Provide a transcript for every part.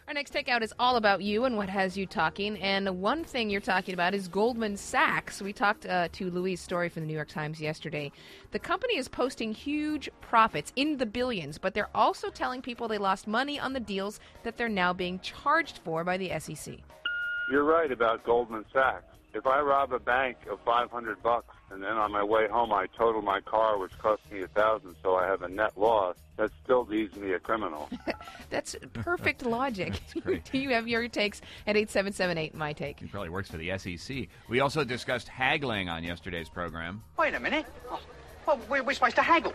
Our next takeout is all about you and what has you talking. And one thing you're talking about is Goldman Sachs. We talked to Louise Story from the New York Times yesterday. The company is posting huge profits in the billions, but they're also telling people they lost money on the deals that they're now being charged for by the SEC. You're right about Goldman Sachs. If I rob a bank of $500 and then on my way home I total my car, which cost me $1,000, so I have a net loss, that still leaves me a criminal. That's perfect logic. Do you have your takes at 8778 My Take? He probably works for the SEC. We also discussed haggling on yesterday's program. Wait a minute. Well, we're supposed to haggle.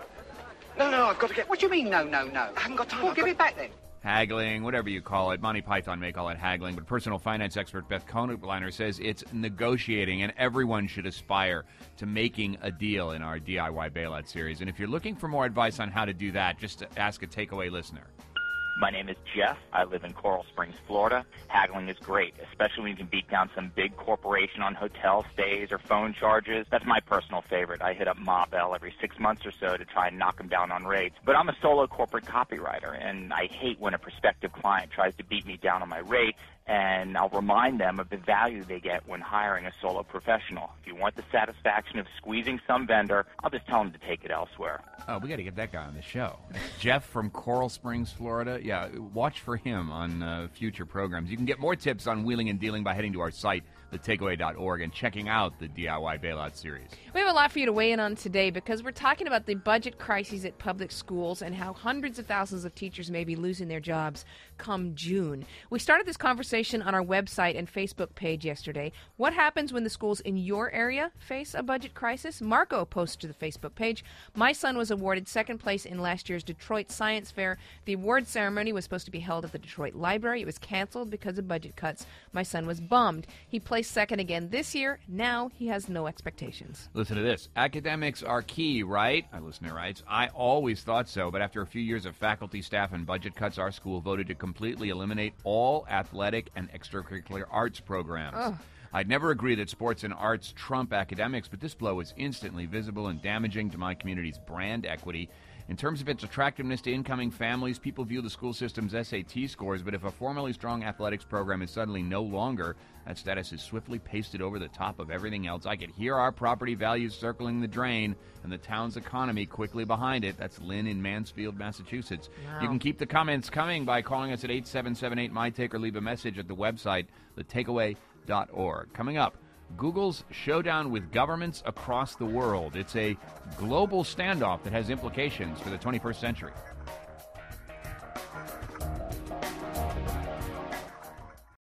No, I've got to get... What do you mean, no? I haven't got time. Well, give it back then. Haggling, whatever you call it. Monty Python may call it haggling, but personal finance expert Beth Kohnleiner says it's negotiating, and everyone should aspire to making a deal in our DIY Bailout series. And if you're looking for more advice on how to do that, just ask a takeaway listener. My name is Jeff. I live in Coral Springs, Florida. Haggling is great, especially when you can beat down some big corporation on hotel stays or phone charges. That's my personal favorite. I hit up Ma Bell every 6 months or so to try and knock them down on rates. But I'm a solo corporate copywriter, and I hate when a prospective client tries to beat me down on my rate, and I'll remind them of the value they get when hiring a solo professional. If you want the satisfaction of squeezing some vendor, I'll just tell them to take it elsewhere. Oh, we got to get that guy on the show. Jeff from Coral Springs, Florida. Yeah, watch for him on future programs. You can get more tips on wheeling and dealing by heading to our site, thetakeaway.org, and checking out the DIY Bailout series. We have a lot for you to weigh in on today because we're talking about the budget crises at public schools and how hundreds of thousands of teachers may be losing their jobs come June. We started this conversation on our website and Facebook page yesterday. What happens when the schools in your area face a budget crisis? Marco posted to the Facebook page. My son was awarded second place in last year's Detroit Science Fair. The award ceremony was supposed to be held at the Detroit Library. It was canceled because of budget cuts. My son was bummed. He placed second again this year. Now he has no expectations. Listen to this. Academics are key, right? Our listener writes, I always thought so, but after a few years of faculty, staff, and budget cuts, our school voted to completely eliminate all athletic and extracurricular arts programs. Oh. I'd never agree that sports and arts trump academics, but this blow is instantly visible and damaging to my community's brand equity. In terms of its attractiveness to incoming families, people view the school system's SAT scores, but if a formerly strong athletics program is suddenly no longer, that status is swiftly pasted over the top of everything else. I could hear our property values circling the drain and the town's economy quickly behind it. That's Lynn in Mansfield, Massachusetts. Wow. You can keep the comments coming by calling us at 8778-MY-TAKE or leave a message at the website, thetakeaway.org. Coming up, Google's showdown with governments across the world. It's a global standoff that has implications for the 21st century.